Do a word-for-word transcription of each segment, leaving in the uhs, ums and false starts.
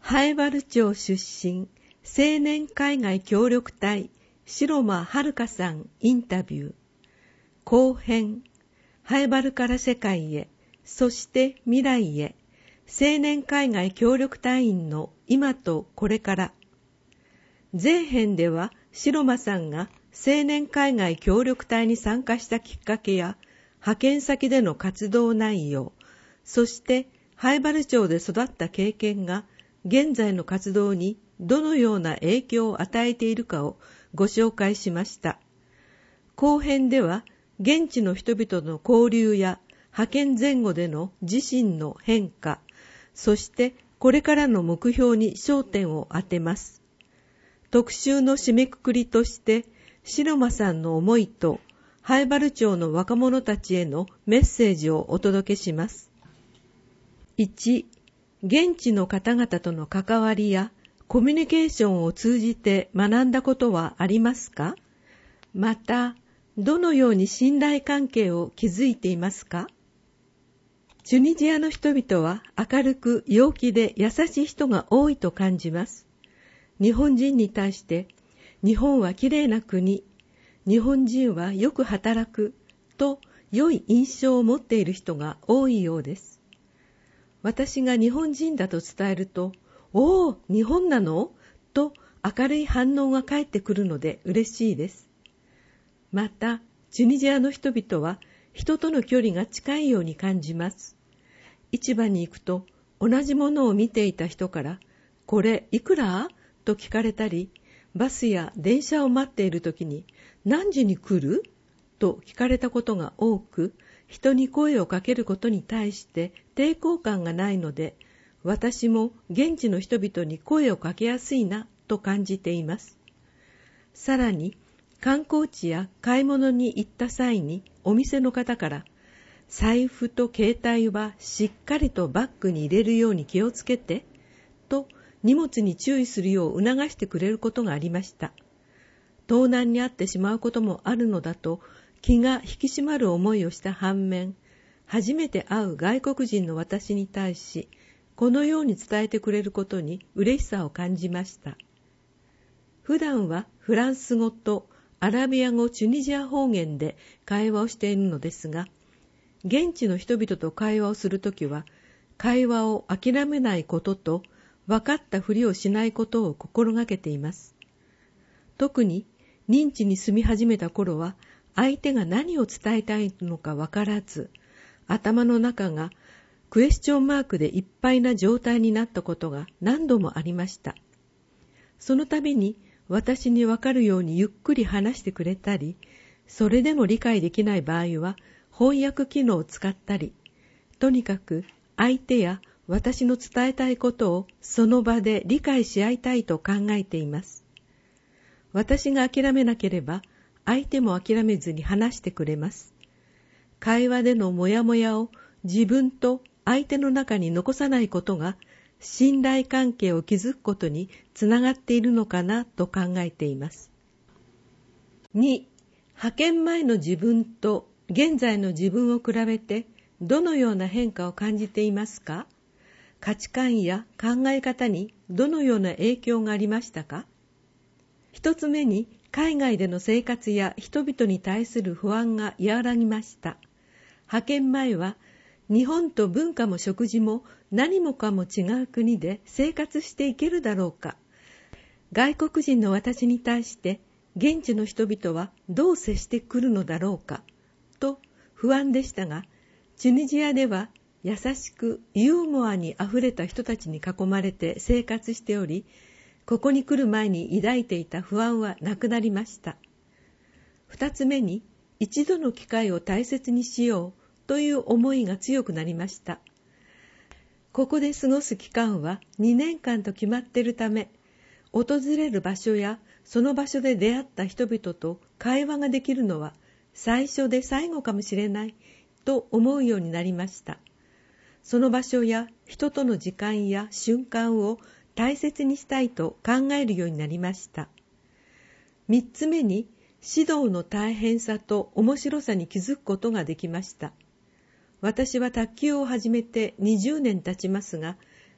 南風原町出身青年海外協力隊白間遥さんインタビュー後編南風原から世界へそして未来へ青年海外協力隊員の今とこれから。前編では白間さんが青年海外協力隊に参加したきっかけや派遣先での活動内容、そして南風原町で育った経験が現在の活動にどのような影響を与えているかをご紹介しました。後編では現地の人々の交流や派遣前後での自身の変化、そしてこれからの目標に焦点を当てます。特集の締めくくりとして白間さんの思いと南風原町の若者たちへのメッセージをお届けします。いち. 現地の方々との関わりやコミュニケーションを通じて学んだことはありますか？また、どのように信頼関係を築いていますか？チュニジアの人々は明るく陽気で優しい人が多いと感じます。日本人に対して、日本はきれいな国、日本人はよく働くと良い印象を持っている人が多いようです。私が日本人だと伝えると、おお、日本なの？と明るい反応が返ってくるので嬉しいです。また、チュニジアの人々は人との距離が近いように感じます。市場に行くと同じものを見ていた人から、これいくら？と聞かれたり、バスや電車を待っているときに、何時に来る？と聞かれたことが多く、人に声をかけることに対して抵抗感がないので、私も現地の人々に声をかけやすいなと感じています。さらに、観光地や買い物に行った際にお店の方から、財布と携帯はしっかりとバッグに入れるように気をつけて、と荷物に注意するよう促してくれることがありました。盗難に遭ってしまうこともあるのだと気が引き締まる思いをした反面、初めて会う外国人の私に対し、このように伝えてくれることに嬉しさを感じました。普段はフランス語とアラビア語チュニジア方言で会話をしているのですが、現地の人々と会話をするときは、会話を諦めないことと、分かったふりをしないことを心がけています。特に認知に住み始めた頃は、相手が何を伝えたいのか分からず、頭の中がクエスチョンマークでいっぱいな状態になったことが何度もありました。その度に私に分かるようにゆっくり話してくれたり、それでも理解できない場合は翻訳機能を使ったり、とにかく相手や私の伝えたいことをその場で理解し合いたいと考えています。私が諦めなければ相手も諦めずに話してくれます。会話でのモヤモヤを自分と相手の中に残さないことが信頼関係を築くことにつながっているのかなと考えています。に. 派遣前の自分と現在の自分を比べてどのような変化を感じていますか？価値観や考え方にどのような影響がありましたか？一つ目に海外での生活や人々に対する不安が和らぎました。派遣前は日本と文化も食事も何もかも違う国で生活していけるだろうか。外国人の私に対して現地の人々はどう接してくるのだろうかと不安でしたが、チュニジアでは優しくユーモアにあふれた人たちに囲まれて生活しており、ここに来る前に抱いていた不安はなくなりました。二つ目に一度の機会を大切にしようという思いが強くなりました。ここで過ごす期間はにねんかんと決まっているため、訪れる場所やその場所で出会った人々と会話ができるのは最初で最後かもしれないと思うようになりました。その場所や人との時間や瞬間を大切にしたいと考えるようになりました。三つ目に指導の大変さと面白さに気づくことができました。私は卓球を始めてにじゅうねん経ちますが、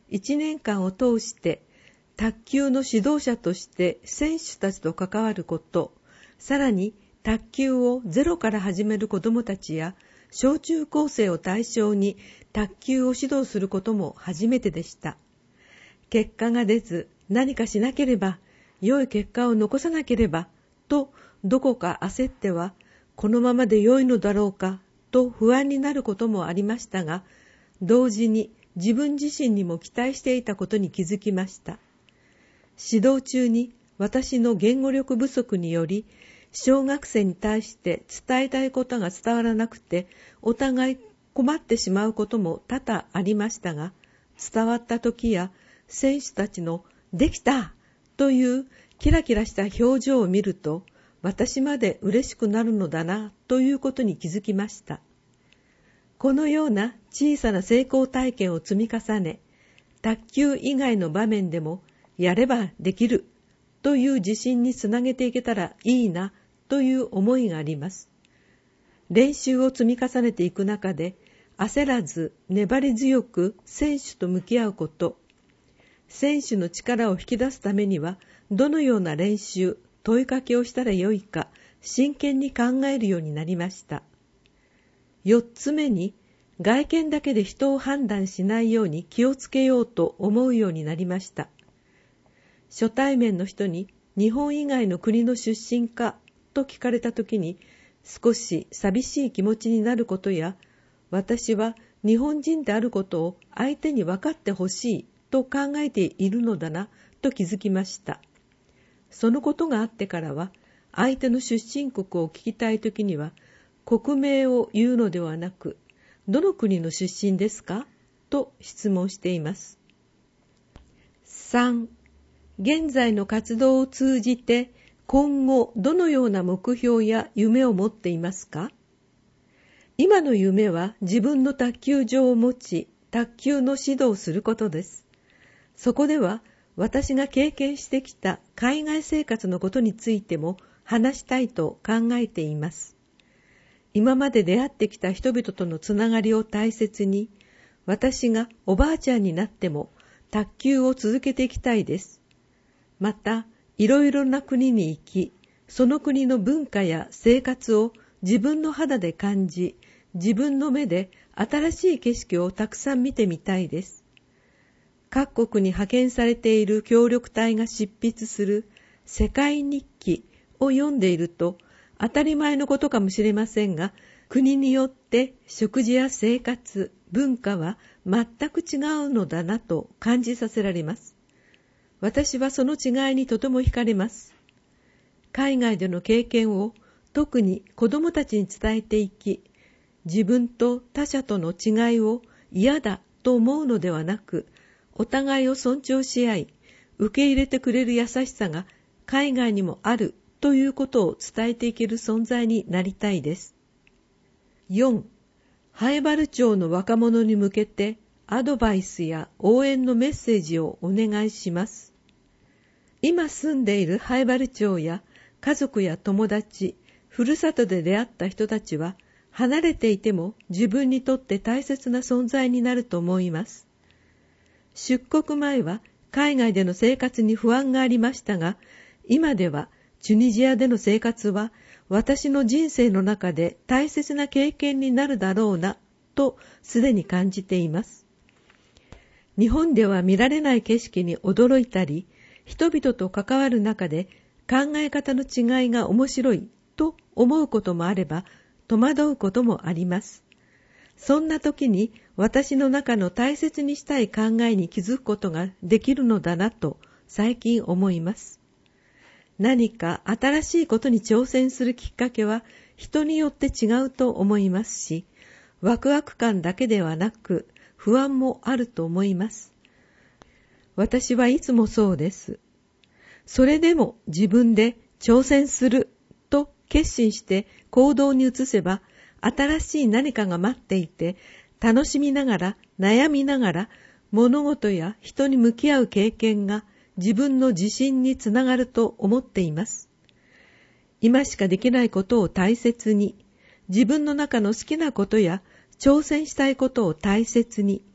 いちねんかんを通して卓球の指導者として選手たちと関わること、さらに卓球をゼロから始める子どもたちや小中高生を対象に卓球を指導することも初めてでした。結果が出ず、何かしなければ、良い結果を残さなければ、とどこか焦っては、このままで良いのだろうか、と不安になることもありましたが、同時に自分自身にも期待していたことに気づきました。指導中に私の言語力不足により、小学生に対して伝えたいことが伝わらなくて、お互い困ってしまうことも多々ありましたが、伝わった時や選手たちのできたというキラキラした表情を見ると、私まで嬉しくなるのだなということに気づきました。このような小さな成功体験を積み重ね、卓球以外の場面でもやればできるという自信につなげていけたらいいなという思いがあります。練習を積み重ねていく中で、焦らず粘り強く選手と向き合うこと、選手の力を引き出すためにはどのような練習、問いかけをしたらよいか真剣に考えるようになりました。四つ目に、外見だけで人を判断しないように気をつけようと思うようになりました。初対面の人に日本以外の国の出身かと聞かれたときに、少し寂しい気持ちになることや、私は日本人であることを相手に分かってほしいと考えているのだなと気づきました。そのことがあってからは、相手の出身国を聞きたいときには、国名を言うのではなく、どの国の出身ですかと質問しています。さん、現在の活動を通じて、今後どのような目標や夢を持っていますか？今の夢は自分の卓球場を持ち、卓球の指導をすることです。そこでは私が経験してきた海外生活のことについても話したいと考えています。今まで出会ってきた人々とのつながりを大切に、私がおばあちゃんになっても卓球を続けていきたいです。また、いろいろな国に行き、その国の文化や生活を自分の肌で感じ、自分の目で新しい景色をたくさん見てみたいです。各国に派遣されている協力隊が執筆する世界日記を読んでいると、当たり前のことかもしれませんが、国によって食事や生活、文化は全く違うのだなと感じさせられます。私はその違いにとても惹かれます。海外での経験を特に子供たちに伝えていき、自分と他者との違いを嫌だと思うのではなく、お互いを尊重し合い、受け入れてくれる優しさが海外にもあるということを伝えていける存在になりたいです。よん. 南風原町の若者に向けてアドバイスや応援のメッセージをお願いします。今住んでいる南風原町や家族や友達、ふるさとで出会った人たちは、離れていても自分にとって大切な存在になると思います。出国前は海外での生活に不安がありましたが、今ではチュニジアでの生活は私の人生の中で大切な経験になるだろうなとすでに感じています。日本では見られない景色に驚いたり、人々と関わる中で考え方の違いが面白いと思うこともあれば、戸惑うこともあります。そんな時に私の中の大切にしたい考えに気づくことができるのだなと最近思います。何か新しいことに挑戦するきっかけは人によって違うと思いますし、ワクワク感だけではなく不安もあると思います。私はいつもそうです。それでも自分で挑戦すると決心して行動に移せば、新しい何かが待っていて、楽しみながら悩みながら物事や人に向き合う経験が自分の自信につながると思っています。今しかできないことを大切に、自分の中の好きなことや挑戦したいことを大切に、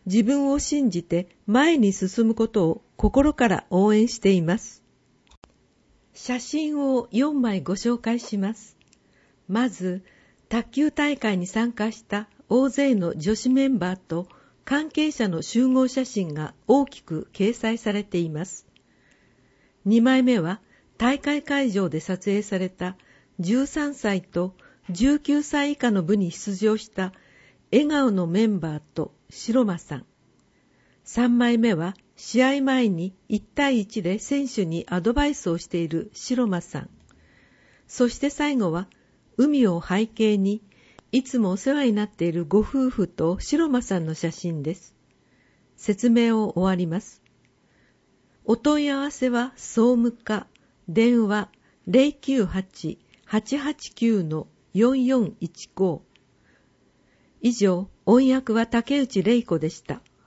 自分を信じて前に進むことを心から応援しています。写真をよんまいご紹介します。まず、卓球大会に参加した大勢の女子メンバーと関係者の集合写真が大きく掲載されています。にまいめは大会会場で撮影されたじゅうさんさいとじゅうきゅうさい以下の部に出場した笑顔のメンバーと白間さん。さんまいめは試合前にいちたいいちで選手にアドバイスをしている白間さん。そして最後は海を背景にいつもお世話になっているご夫婦と白間さんの写真です。説明を終わります。お問い合わせは総務課、電話 ゼロきゅうはち はちはちきゅう よんよんいちご。以上、音訳は竹内玲子でした。